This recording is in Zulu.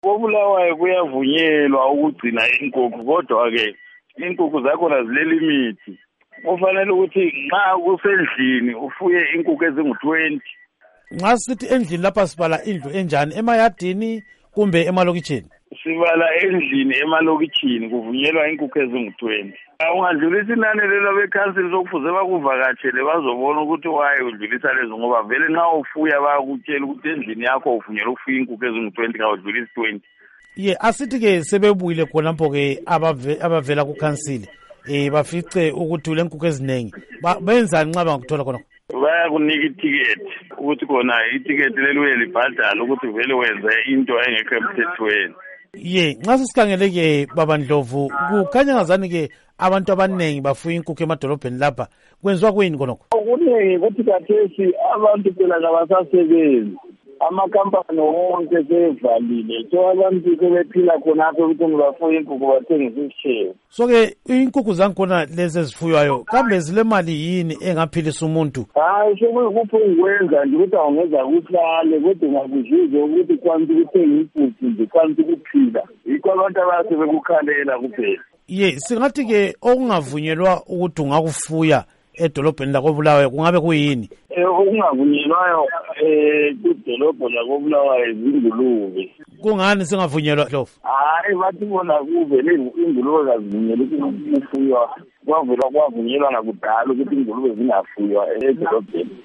KoBulawayo kuyavunyelwa ukugcina inkukhu, kodwa-ke inkukhu zakhona zilelimithi. Kufanele ukuthi nxa kusendlini ufuye inkukhu ezingu-20. Nxa sithi endlini lapha sibala indlu enjani, emayadini kumbe emalokitshini? Sibala endlini emalokitshini, kuvunyelwa inkukhu ezingu-20. Ungadlulisa inani lelo bekhansili sokufuze bakuvakatshele bazobona ukuthi waye udlulisa lezo, ngoba vele nxa ufuya bayakutshela ukuthi endlini yakho uvunyelwa ukufuya inkukhu ezingu-20 kawudlulisi 20. Asithi-ke sebebuyile khonapho-ke abavela kukhansili bafice ukuthi ule nkukhu eziningi, benzani nxa bangakuthola khonapho? Bayakunika itiketi ukuthi khona itiketi leli uyelibhadala ukuthi vele wenze into engekho emthethweni. Nxa sisikhangele-ke Baba Ndlovu, kukhanya ngazani-ke abantu abaningi bafuya inkukhu emadolobheni lapha, kwenziwa kuyini khonokho? Okuningi kuthi khathesi abantu phela kabasasebenzi, amakampani wonke sevalile, so abantu sebephila khonapho ukuthi bafuye inkukhu bathengise isishebo. So-ke inkukhu zangikhona lezi ezifuywayo kambe zilemali yini engaphilisa umuntu? Hayi, sekuphonkwenza nje ukuthi awungeza kuhlale, kodwa ungakuzizwa ukuthi kwanti ukuthenga inkukhu nje, kwanti ukuphila. Yikho abantu abasebekukhalela kuphela. Singathi-ke okungavunyelwa ukuthi ungakufuya edolobheni lakoBulawayo kungabe kuyini? Okungavunyelwayo kudolobho lakoBulawayo zingulube. Kungani singavunyelwa Ndlovu? Hayi, bathi bona kuvele ingulube kazivunyelwa ukufuywa. Kwavunyelwa nakudala ukuthi ingulube zingafuywa edolobheni.